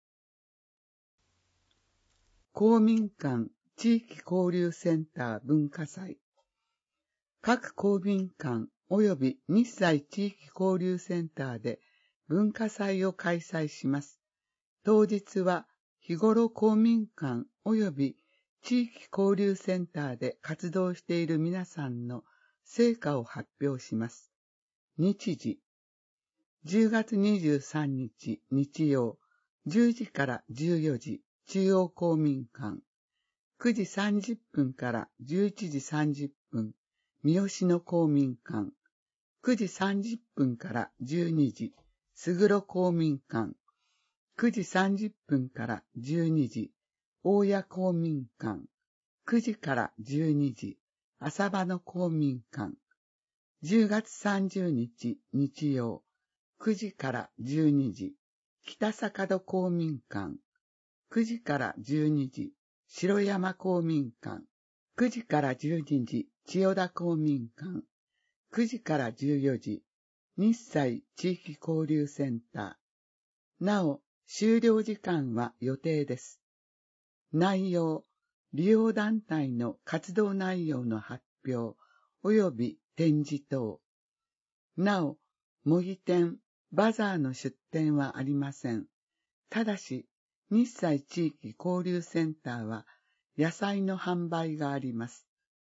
公民館地域交流センター文化祭。各公民館及び日西地域交流センターで文化祭を開催します。当日は日頃公民館及び地域交流センターで活動している皆さんの成果を発表します。日時、じゅうがつにじゅうさんにち日曜、じゅうじからじゅうよじ、中央公民館。くじさんじゅっぷんからじゅういちじさんじゅっぷん、三好の公民館。 くじさんじゅっぷんからじゅうにじ、すぐろ公民館。くじさんじゅっぷんからじゅうにじ、大谷公民館。くじからじゅうにじ、浅場の公民館。じゅうがつさんじゅうにち日曜、くじからじゅうにじ、北坂戸公民館。くじからじゅうにじ、城山公民館。くじからじゅうにじ、千代田公民館。くじからじゅうよじ、日西地域交流センター。なお、終了時間は予定です。内容、利用団体の活動内容の発表及び展示等。なお、模擬店、バザーの出店はありません。ただし、日西地域交流センターは野菜の販売があります。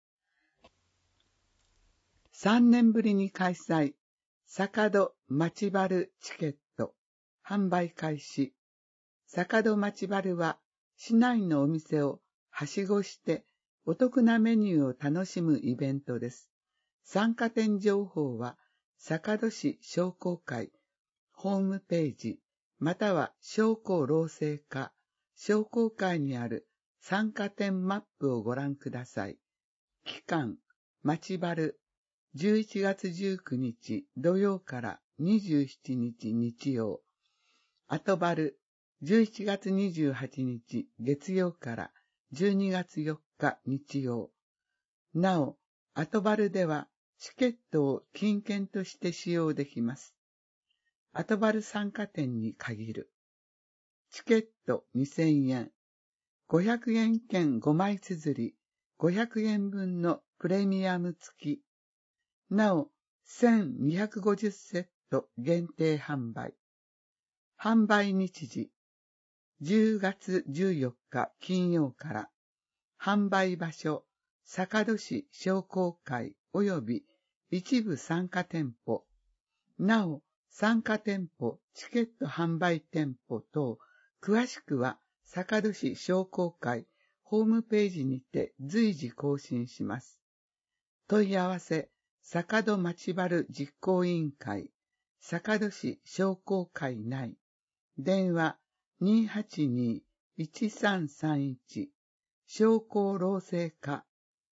さんねんぶりに開催、坂戸町バルチケット、販売開始。坂戸町バルは、市内のお店をはしごしてお得なメニューを楽しむイベントです。参加店情報は、坂戸市商工会ホームページ、または商工労政課商工会にある参加店マップをご覧ください。期間、町バル、じゅういちがつじゅうくにち土曜からにじゅうしちにち日曜。後バル、じゅういちがつにじゅうはちにち月曜からじゅうにがつよっか日曜。なお、後バルではチケットを金券として使用できます。後バル参加店に限る。チケットにせんえん。ごひゃくえん券ごまい綴りごひゃくえんぶんのプレミアム付き。なお、せんにひゃくごじゅうセット限定販売。販売日時、じゅうがつじゅうよっか金曜から。販売場所、坂戸市商工会及び一部参加店舗。なお、参加店舗、チケット販売店舗等、詳しくは坂戸市商工会ホームページにて随時更新します。問い合わせ、坂戸町バル実行委員会、坂戸市商工会内、電話 にーはちにーいちさんさんいち、商工労政課。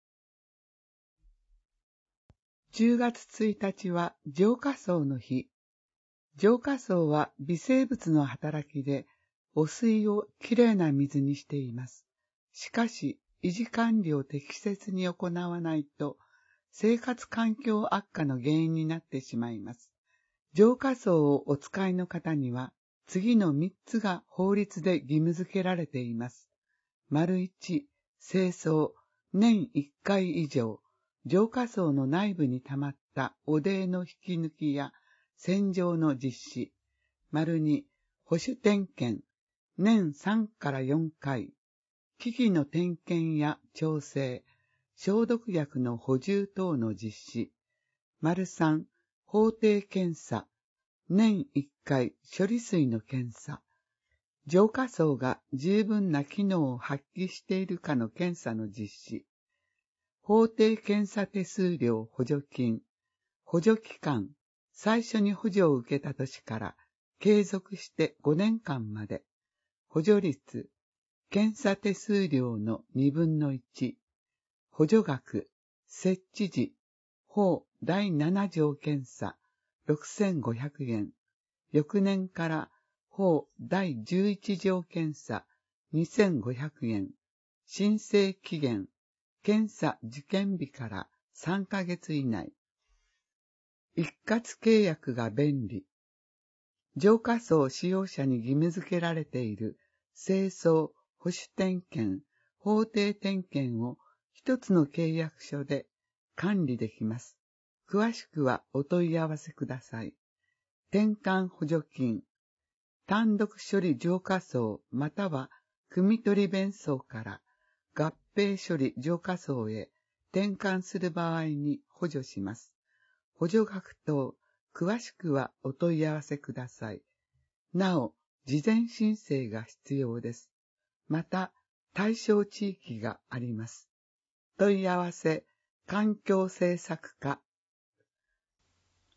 じゅうがつついたちは浄化槽の日。浄化槽は微生物の働きで汚水をきれいな水にしています。しかし、維持管理を適切に行わないと、生活環境悪化の原因になってしまいます。浄化槽をお使いの方には、次のみっつが法律で義務付けられています。丸いち、清掃、年いっかい以上、浄化槽の内部に溜まった汚泥の引き抜きや洗浄の実施。丸に、保守点検、年さんからよんかい、機器の点検や調整、消毒薬の補充等の実施。丸さん、法定検査、年いっかい処理水の検査。浄化槽が十分な機能を発揮しているかの検査の実施。法定検査手数料補助金。補助期間、最初に補助を受けた年から継続してごねんかんまで。補助率、検査手数料のにぶんのいち。補助額、設置時、法だいななじょう検査、ろくせんごひゃくえん。翌年から法だいじゅういちじょう検査、にせんごひゃくえん。申請期限、検査受験日からさんかげつ以内。一括契約が便利。浄化槽使用者に義務付けられている清掃、保守点検、法定点検を一つの契約書で管理できます。詳しくはお問い合わせください。転換補助金、単独処理浄化槽または汲み取り弁槽から合併処理浄化槽へ転換する場合に補助します。補助額等、詳しくはお問い合わせください。なお、事前申請が必要です。また、対象地域があります。問い合わせ、環境政策課。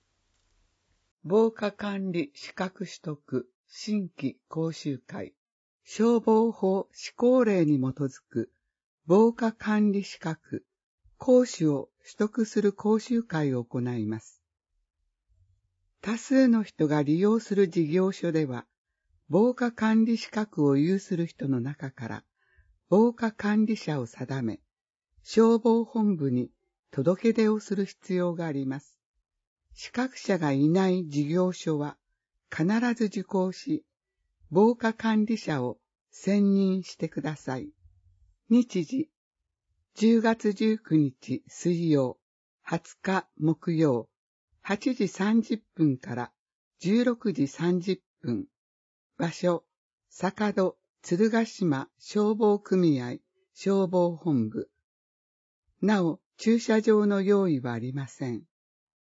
防火管理資格取得新規講習会、消防法施行令に基づく防火管理資格、講習を取得する講習会を行います。多数の人が利用する事業所では、防火管理資格を有する人の中から防火管理者を定め、消防本部に届け出をする必要があります。資格者がいない事業所は必ず受講し、防火管理者を選任してください。日時、じゅうがつじゅうくにち水曜、はつか木曜、はちじさんじゅっぷんからじゅうろくじさんじゅっぷん。場所、坂戸鶴ヶ島消防組合消防本部。なお、駐車場の用意はありません。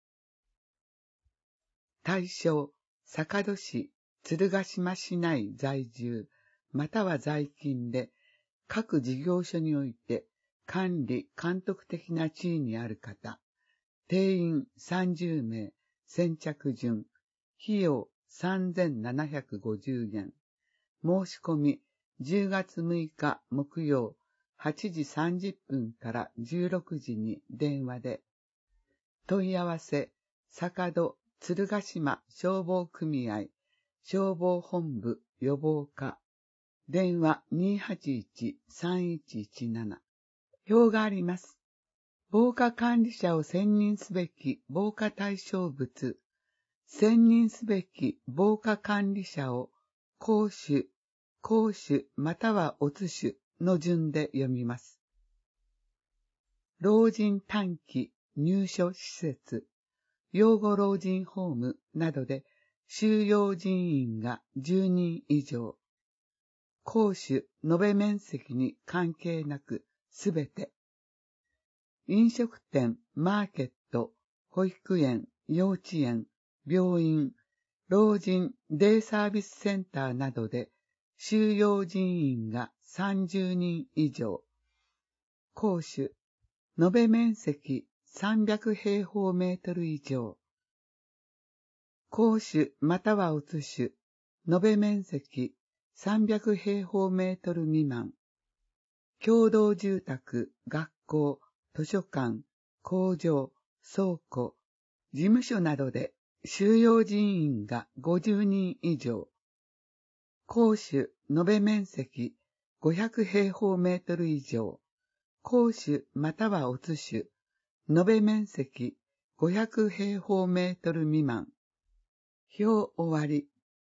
対象、坂戸市、鶴ヶ島市内在住、または在勤で、各事業所において管理・監督的な地位にある方、定員さんじゅうめい、先着順、費用さんぜんななひゃくごじゅうえん。申し込みじゅうがつむいか木曜、はちじさんじゅっぷんからじゅうろくじに電話で。問い合わせ、坂戸鶴ヶ島消防組合消防本部予防課。電話 にーはちいち さんいちいちなな。表があります。防火管理者を選任すべき防火対象物。選任すべき防火管理者を公主、公主またはおつしの順で読みます。老人短期入所施設、養護老人ホームなどで収容人員がじゅうにん以上。公主延べ面積に関係なくすべて。飲食店、マーケット、保育園、幼稚園、病院、老人デイサービスセンターなどで収容人員がさんじゅうにん以上。公主延べ面積さんびゃくへいほうメートル以上。公主またはおつし延べ面積さんびゃくへいほうメートル未満。共同住宅、学校、図書館、工場、倉庫、事務所などで収容人員がごじゅうにん以上。公主延べ面積ごひゃくへいほうメートル以上。公主またはおつし延べ面積ごひゃくへいほうメートル未満。表終わり。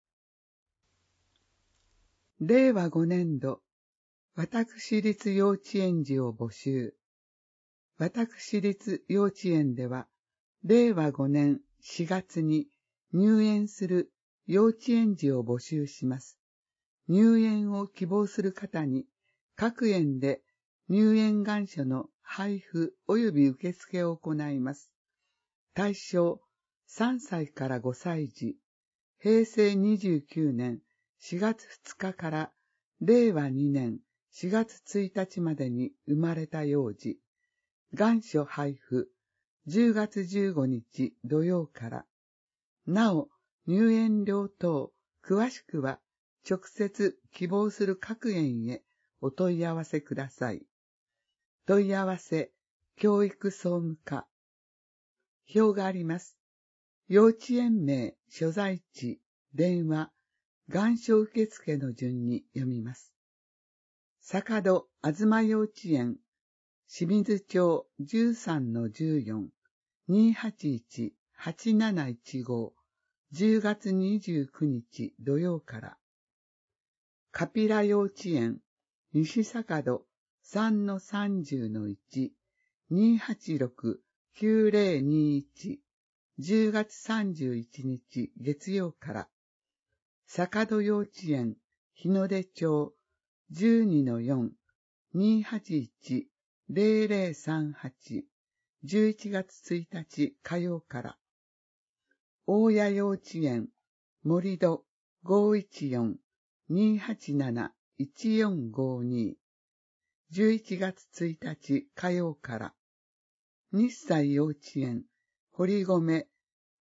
れいわごねんど、私立幼稚園児を募集。私立幼稚園では、れいわごねんしがつに入園する幼稚園児を募集します。入園を希望する方に、各園で入園願書の配布及び受付を行います。対象、さんさいからごさい児、へいせいにじゅうきゅうねんしがつふつかかられいわにねんしがつついたちまでに生まれた幼児、願書配布、じゅうがつじゅうごにち土曜から。なお、入園料等、詳しくは、直接希望する各園へお問い合わせください。問い合わせ、教育総務課。表があります。幼稚園名、所在地、電話、願書受付の順に読みます。坂戸あずま幼稚園、清水町 じゅうさんのじゅうよん、にーはちいち はちなないちご、じゅうがつにじゅうくにち土曜から。カピラ幼稚園、西坂戸 さんのさんじゅうのいち、にーはちろく きゅうぜろにいち、じゅうがつさんじゅういちにち月曜から。坂戸幼稚園、日の出町 じゅうにのよん、にーはちいち ぜろぜろさんはち、じゅういちがつついたち火曜から。大谷幼稚園、森戸 ごいちよん にーはちなな いちよんごに、じゅういちがつついたち火曜から。日西幼稚園、堀米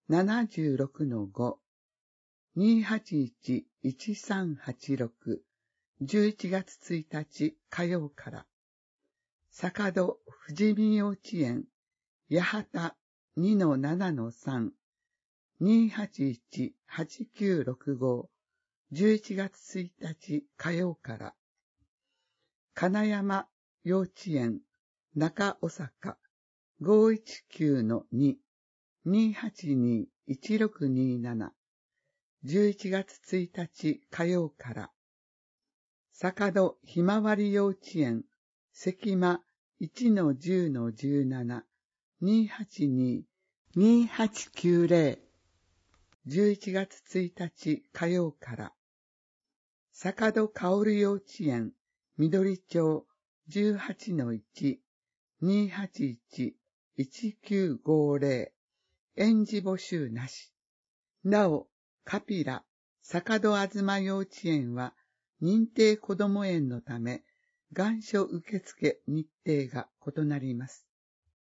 ななじゅうろくのご、にはちいち いちさんはちろく、じゅういちがつついたち火曜から、坂戸富士見幼稚園、八幡 にのななのさん、にはちいち はちきゅうろくご、じゅういちがつついたち火曜から、金山幼稚園、中尾坂 ごいちきゅうのに、にはちに いちろくになな、じゅういちがつついたち火曜から、坂戸ひまわり幼稚園、関間 いちのじゅうのじゅうなな、にはちに にはちきゅうぜろ、じゅういちがつついたち火曜から、坂戸薫幼稚園、緑町 じゅうはちのいち、にはちいち いちきゅうごぜろ、園児募集なし。なお、カピラ、坂戸あずま幼稚園は、認定こども園のため、願書受付日程が異なります。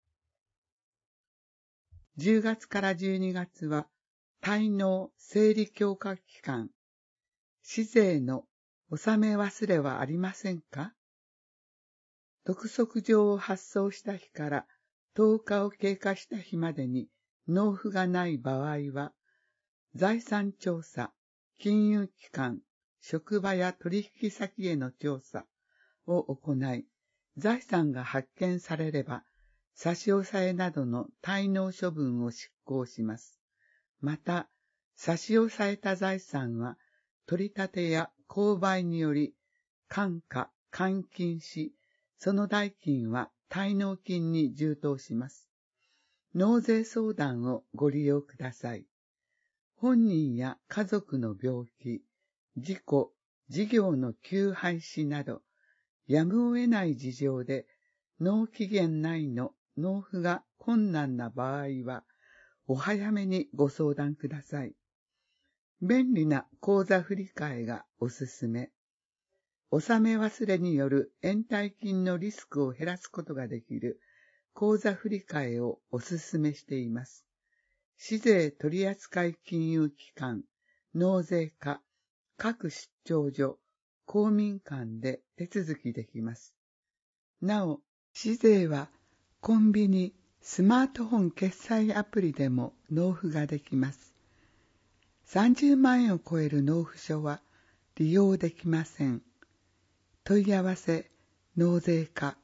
じゅうがつからじゅうにがつは、滞納整理強化期間。市税の納め忘れはありませんか？督促状を発送した日からとおかを経過した日までに納付がない場合は、財産調査、金融機関、職場や取引先への調査を行い、財産が発見されれば、差し押さえなどの滞納処分を執行します。また、差し押さえた財産は、取り立てや購買により、換価、換金し、その代金は滞納金に充当します。納税相談をご利用ください。本人や家族の病気、事故、事業の休廃止など、やむを得ない事情で納期限内の納付が困難な場合は、お早めにご相談ください。便利な口座振替がおすすめ。納め忘れによる延滞金のリスクを減らすことができる口座振替をおすすめしています。市税取扱金融機関、納税課、各出張所、公民館で手続きできます。なお、市税はコンビニ、スマートフォン決済アプリでも納付ができます。さんじゅうまんえんを超える納付書は利用できません。問い合わせ、納税課